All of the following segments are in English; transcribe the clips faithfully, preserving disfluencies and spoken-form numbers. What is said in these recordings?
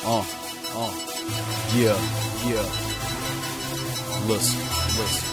Uh, uh, yeah, yeah. Listen, listen.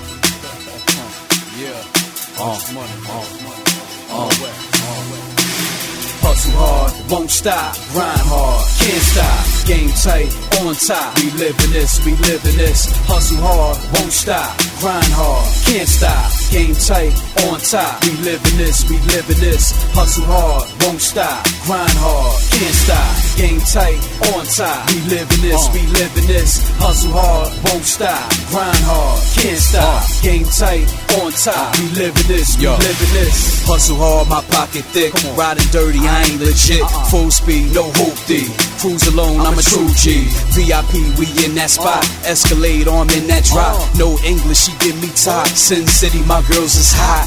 yeah. Uh, money, uh, money. Uh, uh, Hustle hard, won't stop, grind hard, can't stop, game tight, on top, we live in this, we live in this. Hustle hard, won't stop, grind hard, can't stop, game tight, on top, we live in this, we live in this. Hustle hard, won't stop, grind hard, can't stop, game tight, on top, we live in this, we live in this. Hustle hard, won't stop, grind hard, can't stop, game tight, on top, we live in this, we live in this. Hustle hard, my pocket thick, riding dirty, I ain't legit. Full speed, no hoopty. Cruise alone, I'm a true G. V I P, we in that spot. Escalade, arm in that drop. No English, she give me top. Sin City, my girls is hot.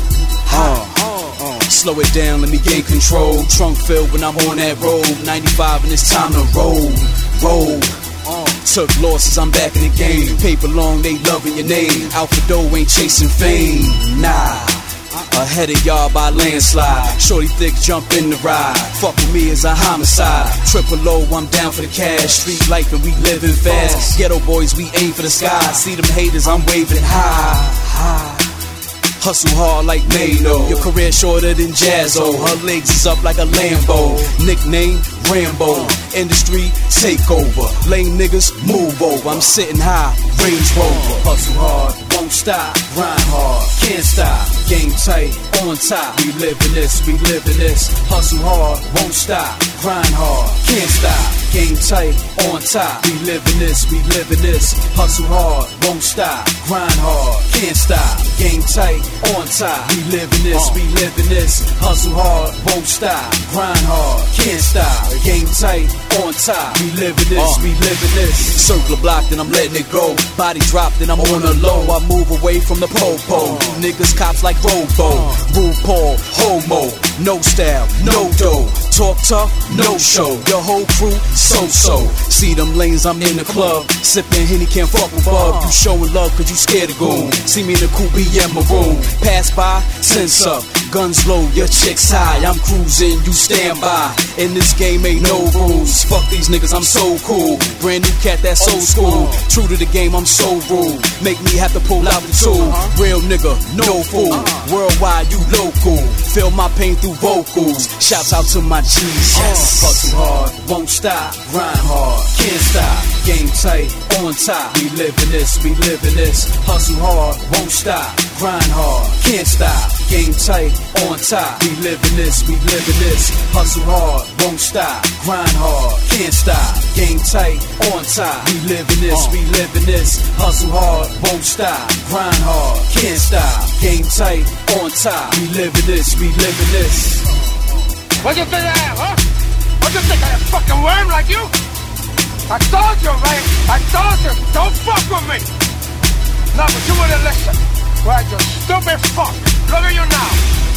Hot. Slow it down, let me gain control. Trunk filled when I'm on that road. ninety-five and it's time to roll. Roll. Took losses, I'm back in the game. Paper long, they loving your name. Alpha Doe ain't chasing fame. Nah. Ahead of y'all by landslide. Shorty thick, jump in the ride. Fuck with me is a homicide. Triple O, I'm down for the cash. Street life and we living fast. Ghetto boys, we aim for the sky. See them haters, I'm waving high. High. Hustle hard like Mano. Your career shorter than Jazzo. Her legs is up like a Lambo. Nickname Rambo. Industry takeover. Lame niggas move over. I'm sitting high, Range Rover. Hustle hard, won't stop, grind hard, can't stop, game tight, on top. We live in this, we live in this. Hustle hard, won't stop, grind hard, can't stop, game tight, on top. We live in this, we live in this. Hustle hard, won't stop, grind hard, can't stop, game tight, on top. We live in this, we live in this. Hustle hard, won't stop, grind hard, can't stop, game tight, on top. We live in this, we live in this. Circle blocked and I'm letting it go. Body dropped and I'm on the low. I move away from the po-po. Niggas cops like Robo. RuPaul, homo. No style, no dough. Talk tough, no show. Your whole crew, so-so. See them lanes, I'm in the club. Sipping Henny, can't fuck with bub. You showing love cause you scared of goon. See me in the coupe, B M maroon. Pass by, sense up. Guns low, your chick's high. I'm cruising, you stand by. In this game ain't no rules. Fuck these niggas, I'm so cool. Brand new cat, that's old school. True to the game, I'm so rude. Make me have to pull out the tool. Real nigga, no fool. Worldwide, you local. Feel my pain through vocals. Shouts out to my G's. Yes. Hustle hard, won't stop. Grind hard, can't stop. Game tight, on top. We live in this, we live in this. Hustle hard, won't stop. Grind hard, can't stop. Game tight, on top. We live in this, we live in this. Hustle hard, won't stop. Grind hard, can't stop. Game tight, on top. We live in this, we live in this. Hustle hard, won't stop. Grind hard, can't stop. Game tight, on top. We live in this, we live in this. What you think I am, huh? What you think I am, a fucking worm like you? I told you, man. I told you, don't fuck with me. No, but you wouldn't listen. Right, you stupid fuck. Look at you now.